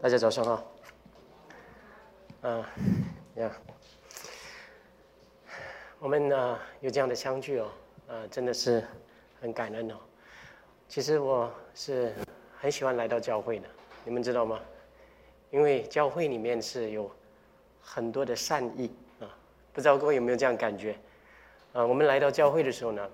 大家早上好。我们有这样的相聚真的是很感恩哦。其实我是很喜欢来到教会的，你们知道吗？因为教会里面是有很多的善意不知道各位有没有这样感觉？我们来到教会的时候呢，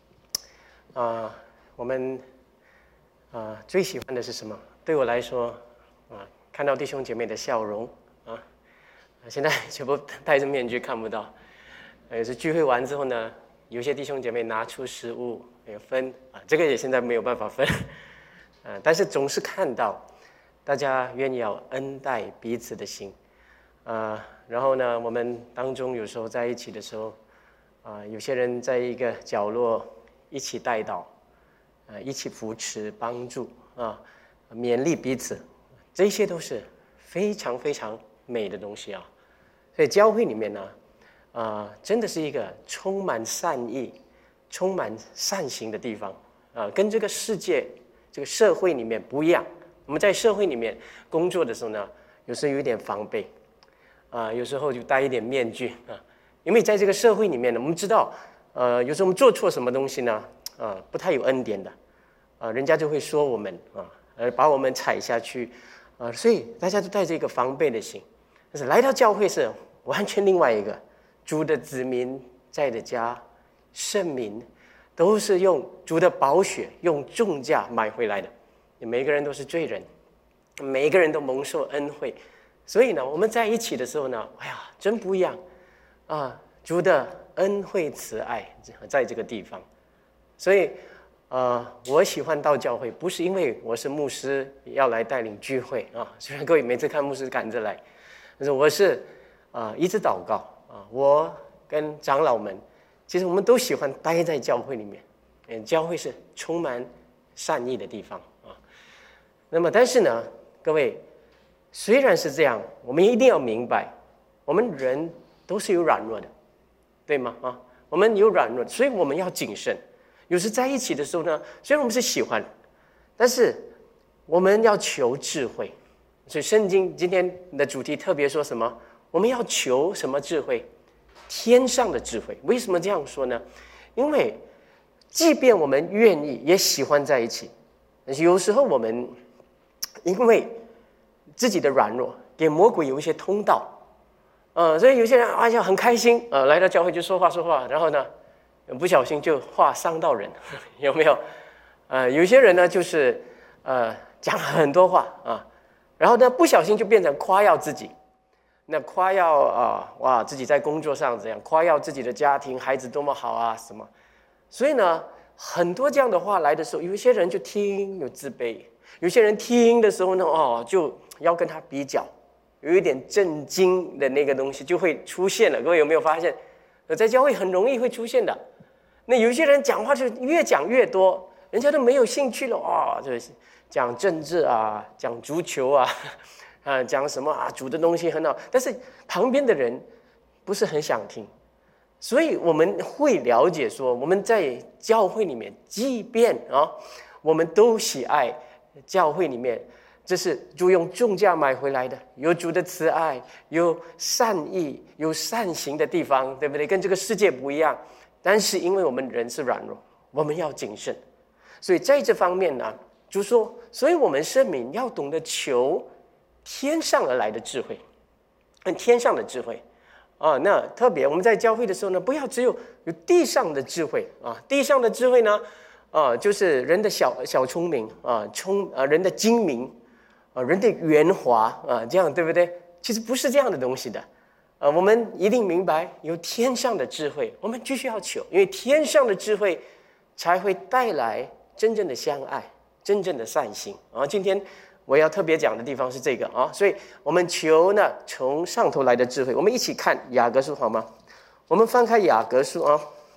我们最喜欢的是什么？对我来说看到弟兄姐妹的笑容现在全部戴着面具看不到。有时聚会完之后呢，有些弟兄姐妹拿出食物分这个也现在没有办法分但是总是看到大家愿意要恩待彼此的心然后呢，我们当中有时候在一起的时候有些人在一个角落一起带祷一起扶持帮助勉励彼此，这些都是非常非常美的东西所以教会里面呢真的是一个充满善意充满善行的地方跟这个世界这个社会里面不一样。我们在社会里面工作的时候呢，有时候有一点防备有时候就戴一点面具因为在这个社会里面呢，我们知道有时候我们做错什么东西呢不太有恩典的人家就会说我们把我们踩下去所以大家都带着一个防备的心。但是来到教会是完全另外一个，主的子民在的家，圣民都是用主的宝血用重价买回来的，每个人都是罪人，每个人都蒙受恩惠。所以呢，我们在一起的时候呢，真不一样主的恩惠慈爱在这个地方。所以我喜欢到教会，不是因为我是牧师要来带领聚会虽然各位每次看牧师赶着来，但是我是一直祷告我跟长老们其实我们都喜欢待在教会里面教会是充满善意的地方那么但是呢，各位虽然是这样，我们一定要明白我们人都是有软弱的，对吗我们有软弱，所以我们要谨慎。有时在一起的时候呢，虽然我们是喜欢，但是我们要求智慧。所以圣经今天的主题特别说什么？我们要求什么智慧？天上的智慧。为什么这样说呢？因为即便我们愿意也喜欢在一起，但是有时候我们因为自己的软弱给魔鬼有一些通道所以有些人很开心来到教会就说话，然后呢不小心就话伤到人有没有有些人呢就是讲很多话然后呢不小心就变成夸耀自己，那夸耀自己在工作上怎样，夸耀自己的家庭孩子多么好什么。所以呢很多这样的话来的时候，有一些人就听有自卑，有些人听的时候呢就要跟他比较，有一点震惊的那个东西就会出现了。各位有没有发现在教会很容易会出现的？那有些人讲话就越讲越多，人家都没有兴趣了就是讲政治讲足球讲什么主的东西很好，但是旁边的人不是很想听。所以我们会了解说，我们在教会里面即便我们都喜爱教会里面这是主用重价买回来的，有主的慈爱，有善意，有善行的地方，对不对？跟这个世界不一样。但是因为我们人是软弱，我们要谨慎。所以在这方面呢，主说，所以我们圣民要懂得求天上而来的智慧，天上的智慧那特别我们在教会的时候呢，不要只有地上的智慧地上的智慧呢就是人的小聪明人的精明人的圆滑这样对不对？其实不是这样的东西的我们一定明白有天上的智慧，我们必须要求，因为天上的智慧才会带来真正的相爱，真正的善行今天我要特别讲的地方是这个所以我们求呢从上头来的智慧。我们一起看雅各书好吗？我们翻开雅各书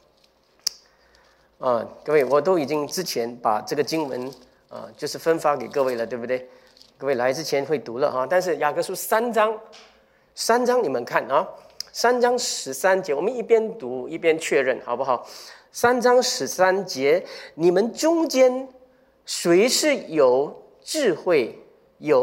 各位我都已经之前把这个经文就是分发给各位了，对不对？各位来之前会读了但是雅各书3章你们看3章13节，我们一边读一边确认好不好？3章13节，你们中间谁是有智慧有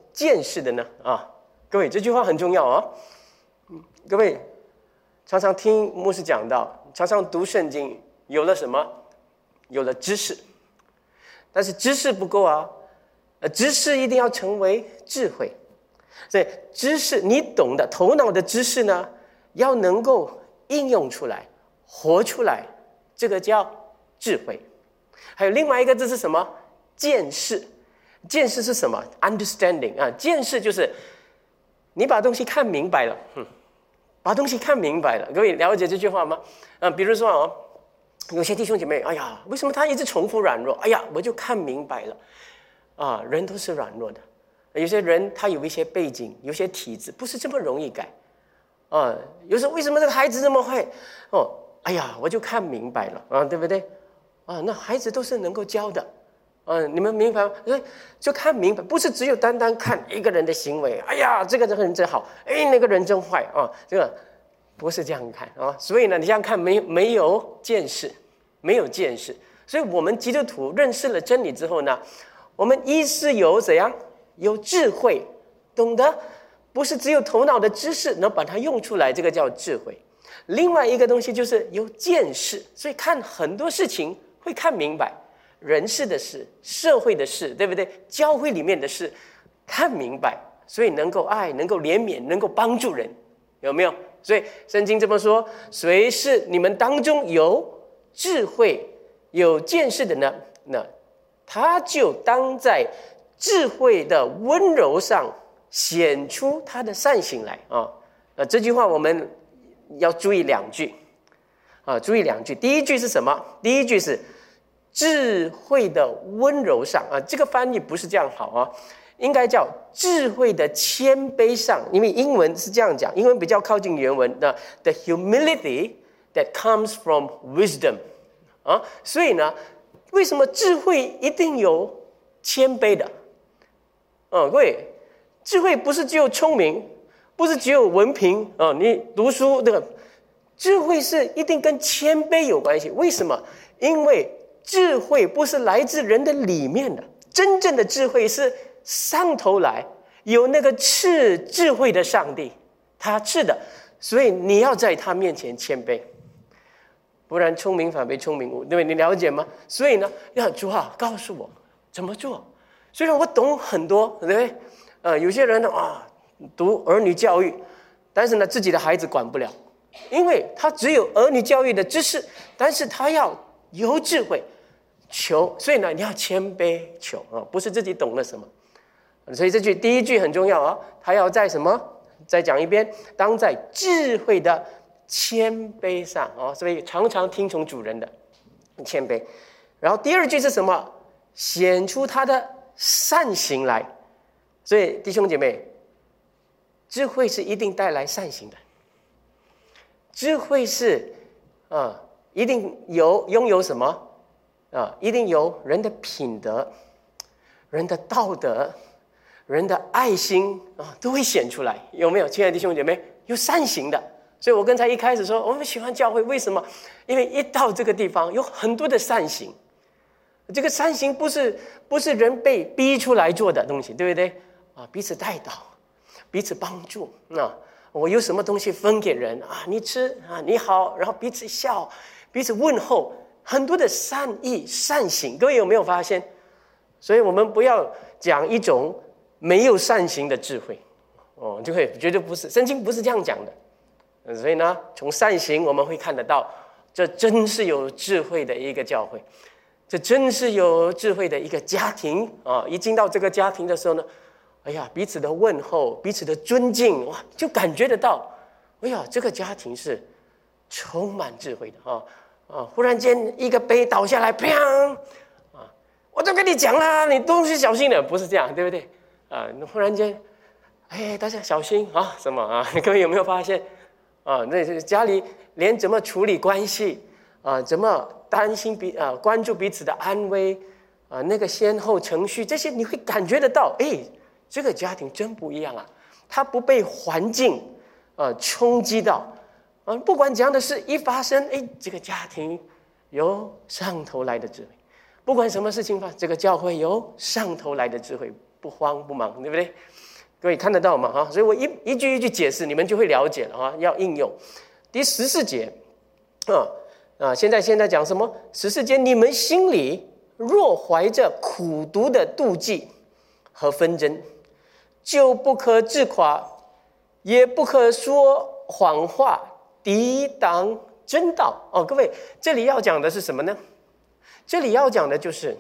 见识的呢？各位，这句话很重要啊。各位常常听牧师讲到，常常读圣经，有了什么？有了知识，但是知识不够啊。知识一定要成为智慧，所以知识你懂的头脑的知识呢，要能够应用出来，活出来，这个叫智慧。还有另外一个字是什么？见识。见识是什么 ？understanding 啊，见识就是你把东西看明白了，把东西看明白了。各位了解这句话吗？比如说有些弟兄姐妹，哎呀，为什么他一直重复软弱？哎呀，我就看明白了。人都是软弱的，有些人他有一些背景，有些体质不是这么容易改。有时候为什么这个孩子这么坏？哎呀，我就看明白了对不对？那孩子都是能够教的。你们明白吗？所以就看明白，不是只有单单看一个人的行为。哎呀，这个人真好，那个人真坏这个不是这样看所以呢，你这样看没有见识，没有见识。所以我们基督徒认识了真理之后呢，我们一是有怎样？有智慧，懂得不是只有头脑的知识能把它用出来，这个叫智慧。另外一个东西就是有见识，所以看很多事情会看明白，人事的事，社会的事，对不对？教会里面的事看明白，所以能够爱，能够怜悯，能够帮助人，有没有？所以圣经这么说，谁是你们当中有智慧有见识的呢？那他就当在智慧的温柔上显出他的善行来这句话我们要注意两句注意两句。第一句是什么？第一句是智慧的温柔上这个翻译不是这样好应该叫智慧的谦卑上，因为英文是这样讲，英文比较靠近原文的 The humility that comes from wisdom 所以呢，为什么智慧一定有谦卑的？各位，智慧不是只有聪明，不是只有文凭你读书这个智慧是一定跟谦卑有关系。为什么？因为智慧不是来自人的里面的，真正的智慧是上头来，有那个赐智慧的上帝，他赐的，所以你要在他面前谦卑，不然聪明反被聪明误，对不对？你了解吗？所以呢，要主告诉我怎么做。虽然我懂很多，对不对？有些人读儿女教育，但是呢，自己的孩子管不了，因为他只有儿女教育的知识，但是他要有智慧求，所以呢，你要谦卑求不是自己懂了什么。所以这句第一句很重要他要在什么？再讲一遍，当在智慧的谦卑上所以常常听从主人的谦卑。然后第二句是什么？显出他的善行来。所以弟兄姐妹，智慧是一定带来善行的，智慧是一定拥有什么一定有人的品德，人的道德，人的爱心都会显出来，有没有？亲爱的弟兄姐妹，有善行的。所以我刚才一开始说我们喜欢教会，为什么？因为一到这个地方有很多的善行，这个善行不是人被逼出来做的东西，对不对彼此带导，彼此帮助我有什么东西分给人你吃你好，然后彼此笑，彼此问候，很多的善意善行。各位有没有发现？所以我们不要讲一种没有善行的智慧就会绝对不是，圣经不是这样讲的。所以呢，从善行我们会看得到，这真是有智慧的一个教会，这真是有智慧的一个家庭一进到这个家庭的时候呢，哎呀，彼此的问候，彼此的尊敬就感觉得到，哎呀，这个家庭是充满智慧的忽然间一个杯倒下来，砰我都跟你讲啦，你东西小心点，不是这样，对不对忽然间大家小心什么各位有没有发现那家里连怎么处理关系怎么担心关注彼此的安危那个先后程序，这些你会感觉得到这个家庭真不一样他不被环境冲击到不管怎样的事一发生这个家庭有上头来的智慧，不管什么事情这个教会有上头来的智慧，不慌不忙，对不对各位看得到吗？所以我一句一句解释，你们就会了解了要应用。第14节现在讲什么？14节，你们心里若怀着苦毒的妒忌和纷争，就不可自夸，也不可说谎话，抵挡真道。各位，这里要讲的是什么呢？这里要讲的就是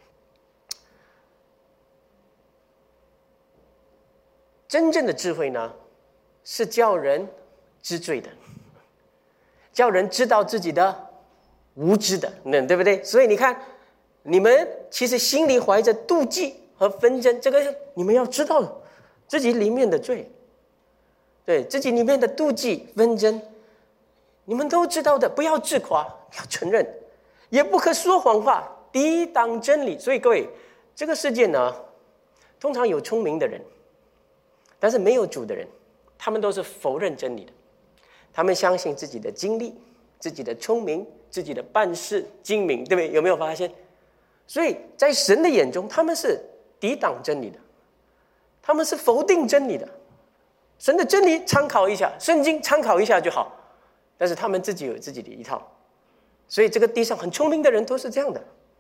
真正的智慧呢，是叫人知罪的，叫人知道自己的无知的，对不对？所以你看，你们其实心里怀着妒忌和纷争，这个你们要知道自己里面的罪，对自己里面的妒忌纷争，你们都知道的，不要自夸，要承认，也不可说谎话，抵挡真理。所以各位，这个世界呢，通常有聪明的人，但是没有主的人，他们都是否认真理的。他们相信自己的经历、自己的聪明、自己的办事精明，对不对？有没有发现？所以在神的眼中，他们是抵挡真理的，他们是否定真理的。神的真理参考一下，圣经参考一下就好，但是他们自己有自己的一套。所以这个地上很聪明的人都是这样的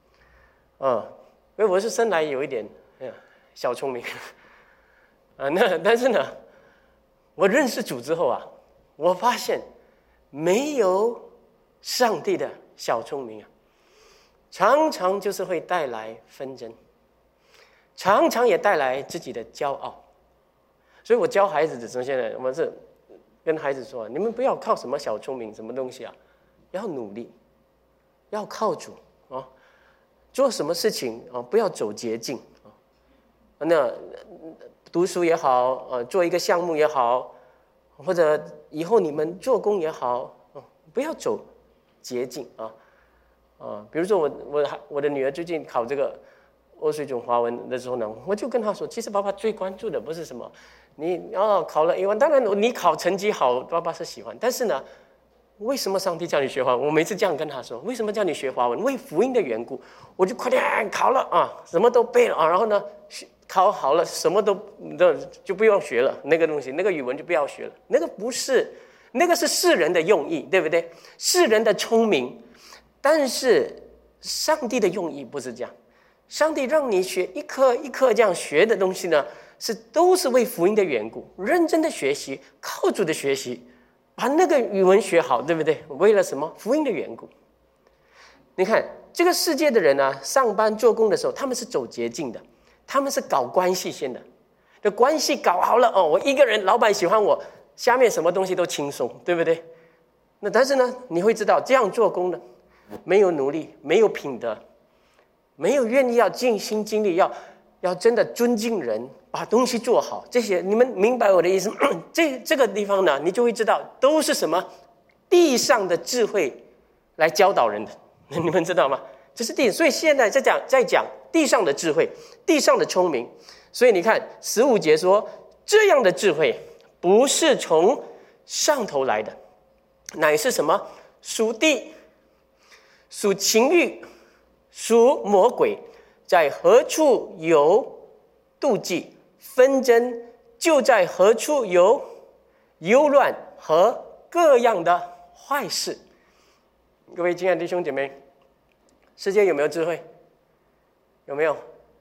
因为我是生来有一点小聪明但是呢，我认识主之后我发现没有上帝的小聪明常常就是会带来纷争，常常也带来自己的骄傲。所以我教孩子的时候，现在我是跟孩子说，你们不要靠什么小聪明什么东西要努力，要靠主做什么事情不要走捷径那读书也好做一个项目也好，或者以后你们做工也好不要走捷径比如说我的女儿最近考这个欧水准华文的时候呢，我就跟她说，其实爸爸最关注的不是什么你考了A1，当然你考成绩好爸爸是喜欢，但是呢，为什么上帝叫你学华文？我每次这样跟她说，为什么叫你学华文？为福音的缘故。我就快点考了什么都背了然后呢考好了什么都就不用学了，那个东西那个语文就不要学了，那个不是，那个是世人的用意，对不对？世人的聪明，但是上帝的用意不是这样。上帝让你学一科一科这样学的东西呢，都是为福音的缘故，认真的学习，靠主的学习，把那个语文学好，对不对？为了什么？福音的缘故。你看这个世界的人上班做工的时候，他们是走捷径的，他们是搞关系先的，这关系搞好了我一个人老板喜欢我，下面什么东西都轻松，对不对？那但是呢，你会知道这样做工的没有努力，没有品德，没有愿意要尽心尽力，要真的尊敬人，把东西做好，这些你们明白我的意思这个地方呢，你就会知道都是什么地上的智慧来教导人的，你们知道吗？这是所以现在在讲地上的智慧，地上的聪明。所以你看15节说，这样的智慧不是从上头来的，乃是什么？属地，属情欲，属魔鬼。在何处有妒忌纷争，就在何处有忧乱和各样的坏事。各位亲爱的弟兄姐妹，世界有没有智慧？有没有？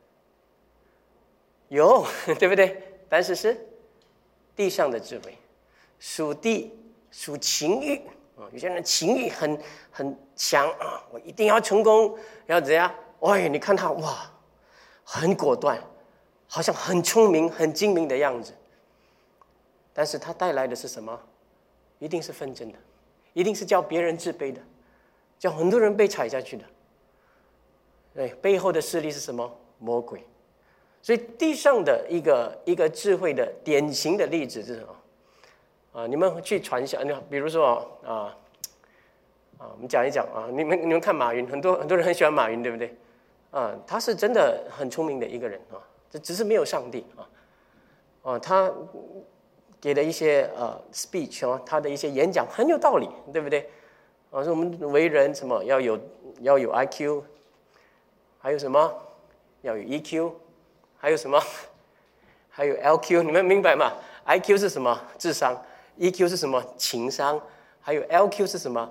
有，对不对？但是是地上的智慧，属地，属情欲有些人情欲很强我一定要成功，要怎样？你看他很果断，好像很聪明很精明的样子，但是他带来的是什么？一定是纷争的，一定是叫别人自卑的，叫很多人被踩下去的。对，背后的势力是什么？魔鬼。所以地上的一个智慧的典型的例子是什么？你们去传销，比如说我们讲一讲你们看马云，很多人很喜欢马云，对不对？他是真的很聪明的一个人这只是没有上帝他给的一些speech 他的一些演讲很有道理，对不对？说我们为人什么要有 IQ， 还有什么要有 EQ， 还有什么还有 LQ， 你们明白吗？ IQ 是什么？智商。EQ 是什么？情商。还有 LQ 是什么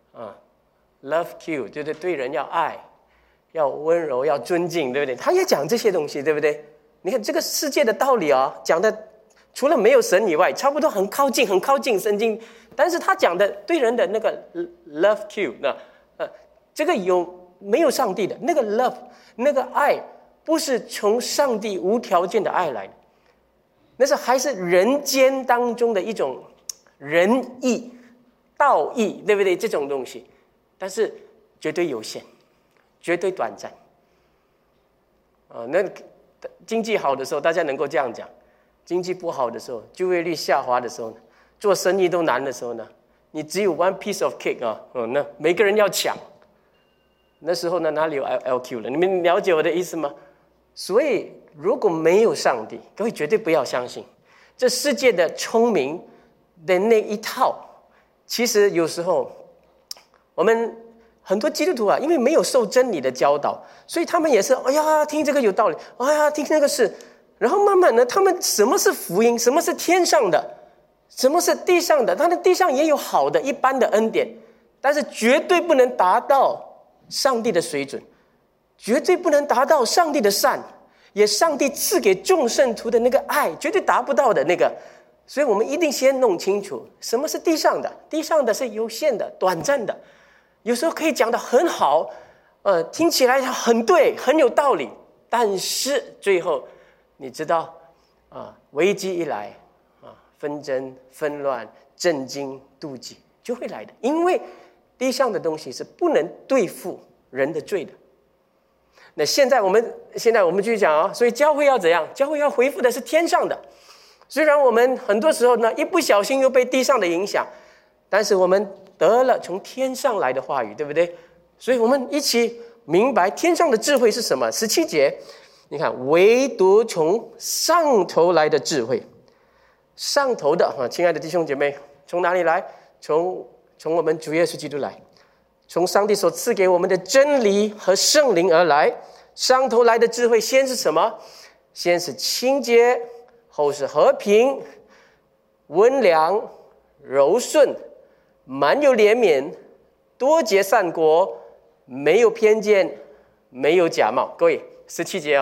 ？Love Q， 就是对人要爱，要温柔，要尊敬，对不对？他也讲这些东西，对不对？你看这个世界的道理讲的除了没有神以外，差不多很靠近圣经。但是他讲的对人的那个 Love Q， 这个没有上帝的那个 love， 那个爱不是从上帝无条件的爱来的，那是还是人间当中的一种仁义、道义，对不对？这种东西，但是绝对有限，绝对短暂。那经济好的时候，大家能够这样讲；经济不好的时候，就业率下滑的时候呢，做生意都难的时候呢，你只有 one piece of cake 那每个人要抢。那时候呢，哪里有 LQ 了？你们了解我的意思吗？所以，如果没有上帝，各位绝对不要相信这世界的聪明的那一套。其实有时候，我们很多基督徒因为没有受真理的教导，所以他们也是听这个有道理，听那个是，然后慢慢的，他们什么是福音，什么是天上的，什么是地上的？他的地上也有好的一般的恩典，但是绝对不能达到上帝的水准，绝对不能达到上帝的善，也上帝赐给众圣徒的那个爱，绝对达不到的那个。所以我们一定先弄清楚什么是地上的。地上的是有限的、短暂的，有时候可以讲得很好，听起来很对，很有道理，但是最后你知道危机一来纷争、纷乱、震惊、妒忌就会来的，因为地上的东西是不能对付人的罪的。那现在我们继续讲所以教会要怎样？教会要恢复的是天上的。虽然我们很多时候呢一不小心又被地上的影响，但是我们得了从天上来的话语，对不对？所以我们一起明白天上的智慧是什么。17节，你看，唯独从上头来的智慧，上头的亲爱的弟兄姐妹，从哪里来？从我们主耶稣基督来，从上帝所赐给我们的真理和圣灵而来。上头来的智慧，先是什么？先是清洁，后是和平、温良、柔顺、满有怜悯、多结善果，没有偏见，没有假冒。各位，17节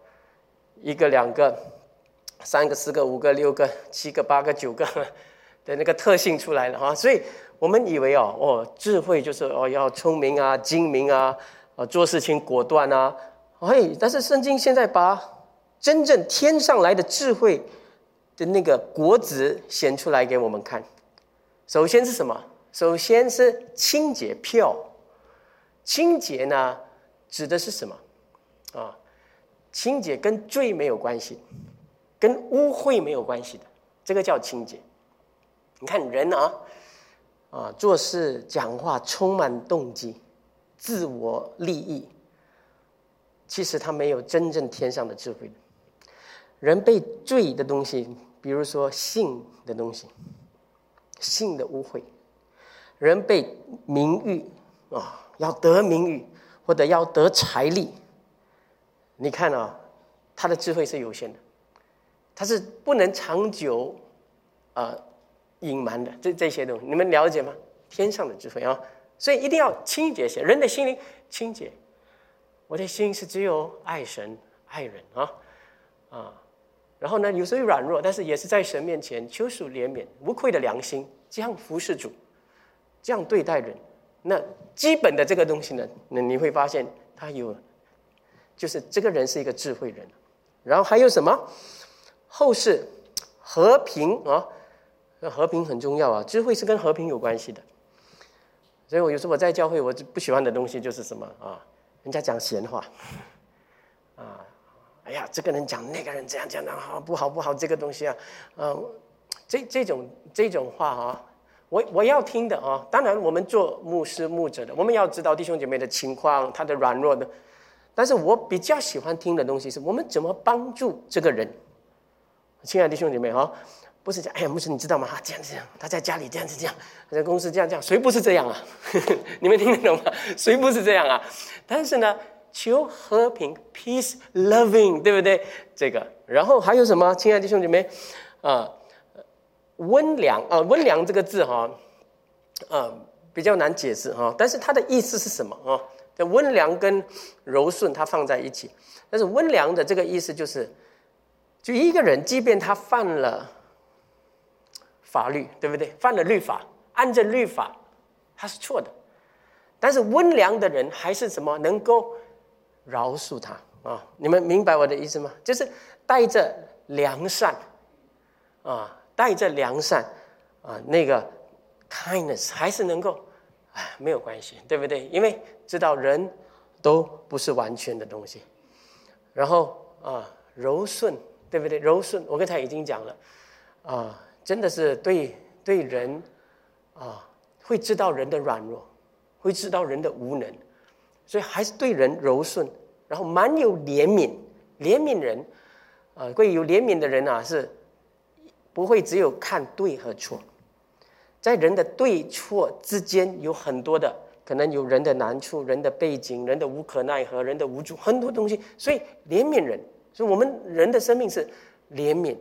1个、2个、3个、4个、5个、6个、7个、8个、9个的那个特性出来了所以我们以为智慧就是要聪明精明做事情果断但是圣经现在把真正天上来的智慧的那个果子显出来给我们看。首先是什么？首先是清洁 pure。 清洁呢指的是什么清洁跟罪没有关系，跟污秽没有关系的，这个叫清洁。你看人做事讲话充满动机，自我利益，其实他没有真正天上的智慧的。人被罪的东西，比如说性的东西，性的污秽，人被名誉要得名誉或者要得财力，你看他的智慧是有限的，他是不能长久隐瞒的，这些东西你们了解吗？天上的智慧所以一定要清洁些，人的心灵清洁。我的心是只有爱神爱人然后呢有时候软弱，但是也是在神面前求属怜悯，无愧的良心，这样服侍主，这样对待人。那基本的这个东西呢，你会发现他就是这个人是一个智慧人。然后还有什么？后是和平和平很重要智慧是跟和平有关系的。所以有时候我在教会，我不喜欢的东西就是什么人家讲闲话哎呀，这个人讲那个人这样讲不好这个东西这种话我要听的当然我们做牧师牧者的，我们要知道弟兄姐妹的情况，他的软弱的。但是我比较喜欢听的东西是我们怎么帮助这个人。亲爱的弟兄姐妹不是讲哎呀牧师你知道吗这样他在家里这样子这样，他在公司这样谁不是这样你们听得懂吗？谁不是这样但是呢求和平 ，peace loving， 对不对？这个，然后还有什么？亲爱的弟兄姐妹，温良啊，温良这个字哈，比较难解释哈，但是它的意思是什么啊？温良跟柔顺它放在一起，但是温良的这个意思就是，就一个人，即便他犯了法律，对不对？犯了律法，按着律法，他是错的，但是温良的人还是什么？能够饶恕他啊！你们明白我的意思吗？就是带着良善啊，带着良善啊，那个 kindness 还是能够，没有关系，对不对？因为知道人都不是完全的东西。然后柔顺，对不对？柔顺，我刚才已经讲了真的是对人会知道人的软弱，会知道人的无能，所以还是对人柔顺，然后蛮有怜悯。怜悯人会有怜悯的人是不会只有看对和错，在人的对错之间有很多的可能，有人的难处、人的背景、人的无可奈何、人的无助，很多东西。所以怜悯人，所以我们人的生命是怜悯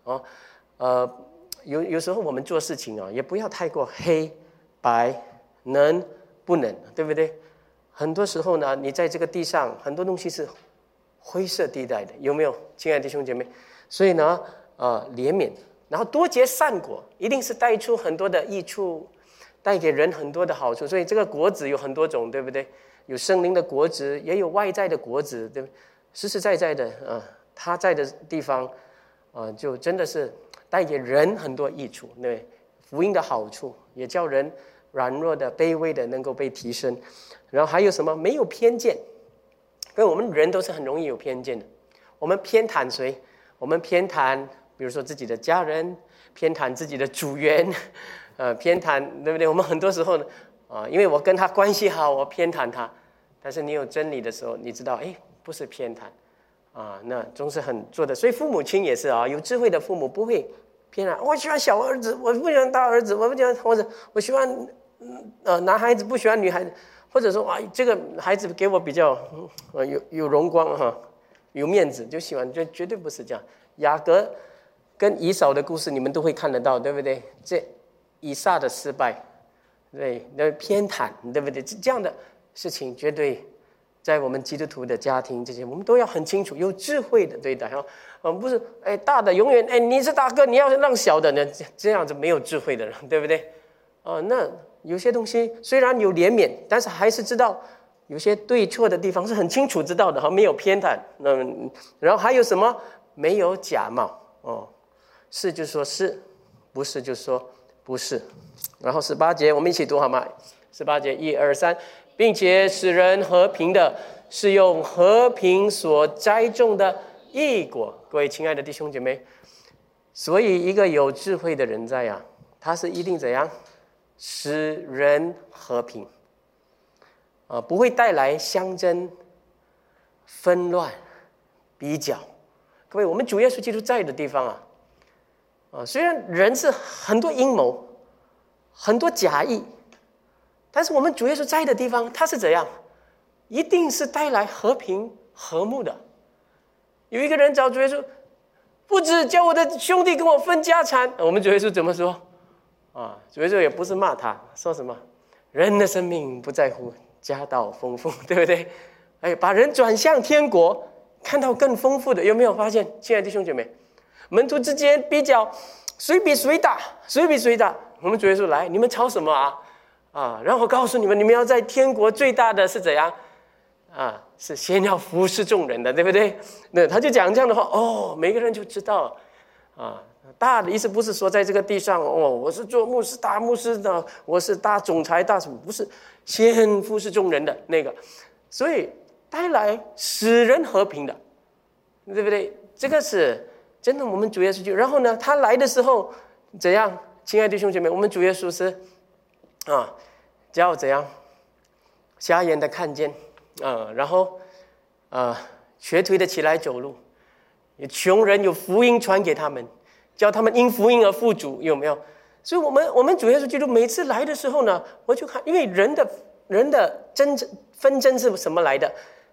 有时候我们做事情也不要太过黑白能不能，对不对？很多时候呢，你在这个地上很多东西是灰色地带的，有没有，亲爱的弟兄姐妹？所以呢怜悯，然后多结善果，一定是带出很多的益处，带给人很多的好处。所以这个果子有很多种，对不对？有圣灵的果子，也有外在的果子，对不对？实实在在的他在的地方就真的是带给人很多益处，对，福音的好处也叫人软弱的、卑微的能够被提升。然后还有什么？没有偏见，因为我们人都是很容易有偏见的。我们偏袒谁？我们偏袒比如说自己的家人，偏袒自己的组员，偏袒，对不对？我们很多时候因为我跟他关系好，我偏袒他。但是你有真理的时候，你知道，不是偏袒那总是很做的。所以父母亲也是有智慧的父母不会偏袒。我喜欢小儿子，我不喜欢大儿子，我不喜欢，或者我喜欢男孩子，不喜欢女孩子，或者说这个孩子给我比较有荣光有面子，就喜欢，就绝对不是这样。雅各跟以扫的故事你们都会看得到，对不对？这以撒的失败，对，那偏袒，对不对？这样的事情绝对在我们基督徒的家庭这些，我们都要很清楚，有智慧的对待不是大的永远你是大哥，你要让小的呢，这样子没有智慧的人，对不对？那有些东西虽然有怜悯，但是还是知道有些对错的地方是很清楚知道的没有偏袒。然后还有什么？没有假冒是就说是，不是就说不是。然后18节我们一起读好吗？18节1、2、3，并且使人和平的是用和平所栽种的义果。各位亲爱的弟兄姐妹，所以一个有智慧的人在他是一定怎样使人和平不会带来相争、纷乱、比较。各位，我们主耶稣基督在的地方虽然人是很多阴谋、很多假意，但是我们主耶稣在的地方，他是怎样？一定是带来和平和睦的。有一个人找主耶稣，不止叫我的兄弟跟我分家产，我们主耶稣怎么说主耶稣也不是骂他，说什么人的生命不在乎家道丰富，对不对？把人转向天国，看到更丰富的。有没有发现，亲爱的弟兄姐妹，门徒之间比较谁比谁大，谁比谁大？我们主耶稣来，你们吵什么然后我告诉你们，你们要在天国最大的是怎样是先要服侍众人的，对不对？那他就讲这样的话每个人就知道大的意思不是说在这个地上我是做牧师大牧师的，我是大总裁大什么，不是，先服侍众人的那个，所以带来使人和平的，对不对？这个是真的，我们主耶稣就，然后呢，他来的时候怎样？亲爱的弟兄姐妹，我们主耶稣是叫怎样？瞎眼的看见然后瘸腿的起来走路，有穷人有福音传给他们，叫他们因福音而富足，有没有？所以我们主耶稣基督每次来的时候呢，我就看，因为人的纷争是什么来的？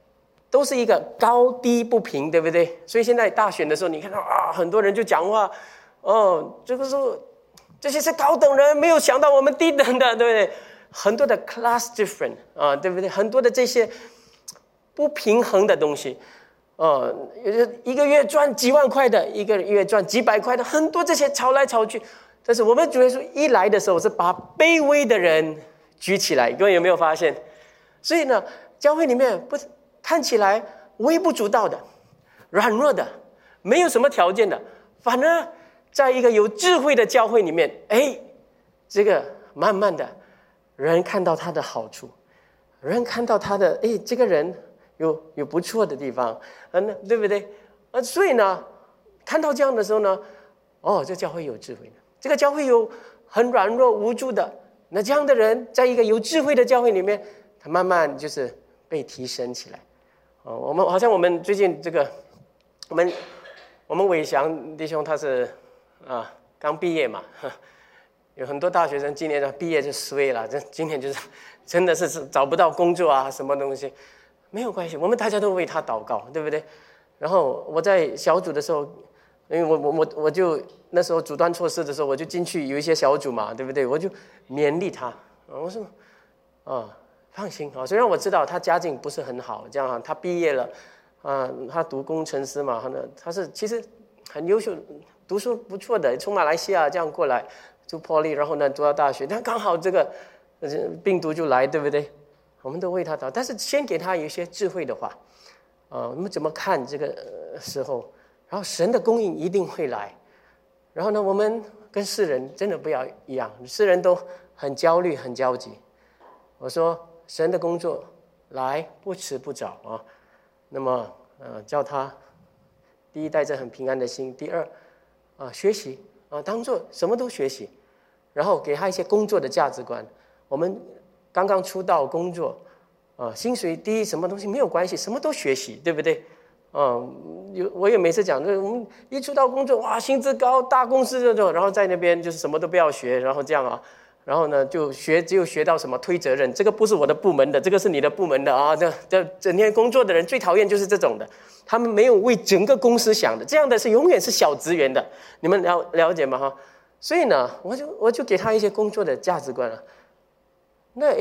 都是一个高低不平，对不对？所以现在大选的时候，你看到很多人就讲话，这个时候这些是高等人，没有想到我们低等的，对不对？很多的 class different 对不对？很多的这些不平衡的东西，一个月赚几万块的，一个月赚几百块的，很多这些吵来吵去。但是我们主耶稣一来的时候，是把卑微的人举起来，各位有没有发现？所以呢，教会里面不是看起来微不足道的、软弱的、没有什么条件的，反而在一个有智慧的教会里面，这个慢慢的，人看到他的好处，人看到他的这个人有不错的地方，对不对？所以呢，看到这样的时候呢，这教会有智慧的，这个教会有很软弱无助的，那这样的人在一个有智慧的教会里面，他慢慢就是被提升起来。我们最近这个，我们伟翔弟兄他是刚毕业嘛，有很多大学生今年毕业就衰了，今年就是真的是找不到工作啊，什么东西没有关系，我们大家都为他祷告，对不对？然后我在小组的时候，因为我就那时候阻断措施的时候，我就进去有一些小组嘛，对不对？我就勉励他，我说放心虽然我知道他家境不是很好，这样他毕业了他读工程师嘛，他是其实很优秀，读书不错的，从马来西亚这样过来读 Poly， 然后呢读到大学，但刚好这个病毒就来，对不对？我们都为他祷，但是先给他一些智慧的话，我们怎么看这个时候？然后神的供应一定会来。然后呢，我们跟世人真的不要一样，世人都很焦虑、很焦急。我说神的工作来不迟不早那么叫他第一带着很平安的心，第二学习当做什么都学习，然后给他一些工作的价值观。我们刚刚出道工作薪水低什么东西没有关系，什么都学习，对不对？我也每次讲，我们一出道工作薪资高，大公司这种，然后在那边就是什么都不要学，然后这样然后呢就只有学到什么推责任，这个不是我的部门的，这个是你的部门的这整天工作的人最讨厌就是这种的，他们没有为整个公司想的，这样的是永远是小职员的，你们了解吗？所以呢，我就给他一些工作的价值观那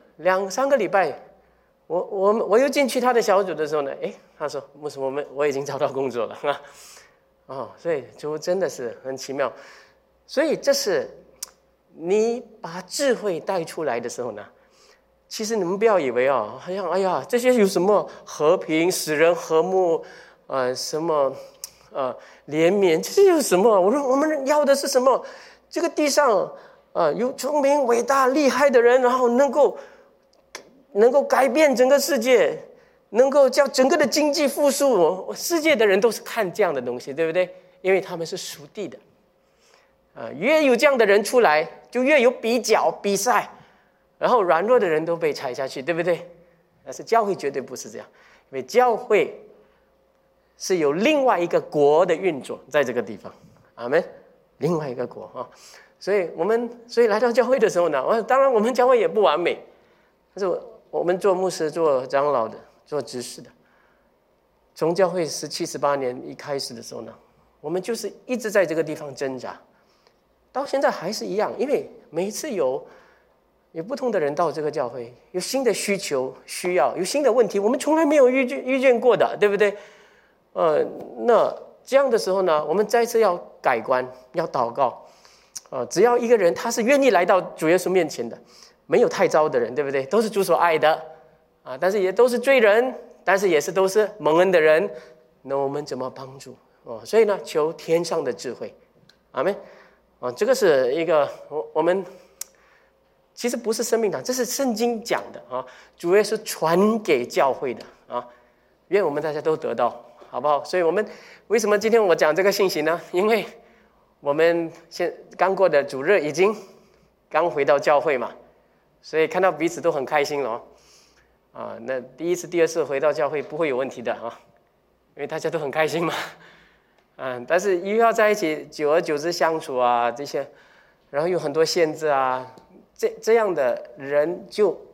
2-3个礼拜，我又进去他的小组的时候呢，他说牧师，我已经找到工作了所以就真的是很奇妙。所以这是你把智慧带出来的时候呢，其实你们不要以为好像这些有什么和平使人和睦什么怜悯，这些有什么？我说我们要的是什么？这个地上有聪明伟大厉害的人，然后能够改变整个世界，能够叫整个的经济复苏，世界的人都是看这样的东西，对不对？因为他们是属地的越有这样的人出来，就越有比较比赛，然后软弱的人都被踩下去，对不对？但是教会绝对不是这样，因为教会是有另外一个国的运作在这个地方，阿们，另外一个国所以来到教会的时候呢，当然我们教会也不完美，但是我们做牧师、做长老的、做执事的，从教会17、18年一开始的时候呢，我们就是一直在这个地方挣扎，到现在还是一样，因为每一次有不同的人到这个教会，有新的需求需要，有新的问题，我们从来没有遇见过的，对不对？那这样的时候呢，我们再次要改观，要祷告只要一个人他是愿意来到主耶稣面前的，没有太糟的人，对不对？都是主所爱的但是也都是罪人，但是也是都是蒙恩的人，那我们怎么帮助所以呢，求天上的智慧，阿们这个是一个我们其实不是生命堂，这是圣经讲的主耶稣传给教会的愿我们大家都得到，好不好？所以我们为什么今天我讲这个信息呢？因为我们刚过的主日已经刚回到教会嘛，所以看到彼此都很开心了那第一次、第二次回到教会不会有问题的因为大家都很开心嘛但是又要在一起久而久之相处这些，然后有很多限制这样的人就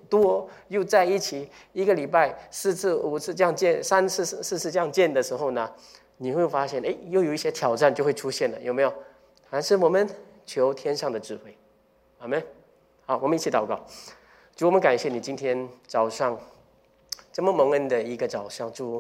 多又在一起，一个礼拜4次5次这样见，3次4次这样见的时候呢，你会发现又有一些挑战就会出现了，有没有？还是我们求天上的智慧。阿们。好，我们一起祷告。主，我们感谢你今天早上这么蒙恩的一个早上。主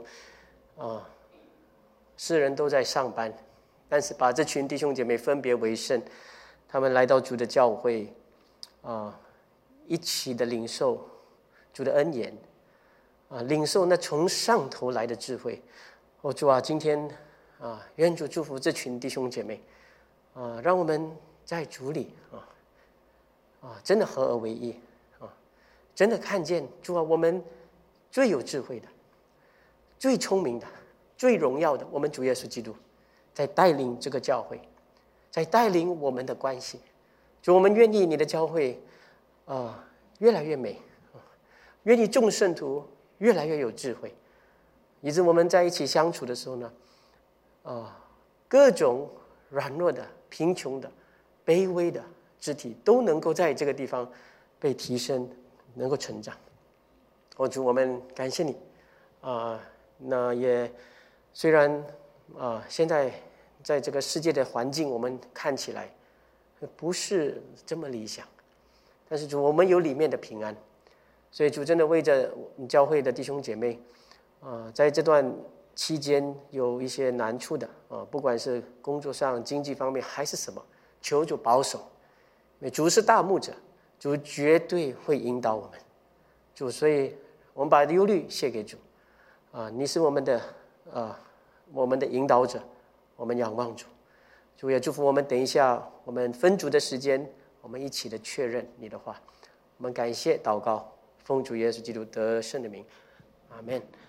世人都在上班，但是把这群弟兄姐妹分别为圣，他们来到主的教会一起的领受主的恩言领受那从上头来的智慧。主啊，今天愿主祝福这群弟兄姐妹让我们在主里真的合而为一真的看见主啊，我们最有智慧的、最聪明的、最荣耀的，我们主耶稣基督在带领这个教会，在带领我们的关系。主，我们愿意你的教会越来越美，愿意众圣徒越来越有智慧，以致我们在一起相处的时候呢各种软弱的、贫穷的、卑微的肢体都能够在这个地方被提升，能够成长。主，我们感谢你那也虽然现在在这个世界的环境我们看起来不是这么理想，但是主，我们有里面的平安。所以主真的为着教会的弟兄姐妹在这段期间有一些难处的不管是工作上、经济方面还是什么，求主保守。因为主是大牧者，主绝对会引导我们。主，所以我们把忧虑卸给主你是我们的引导者，我们仰望主。主也祝福我们，等一下我们分组的时间，我们一起的确认你的话。我们感谢祷告，奉主耶稣基督得胜的名，阿们。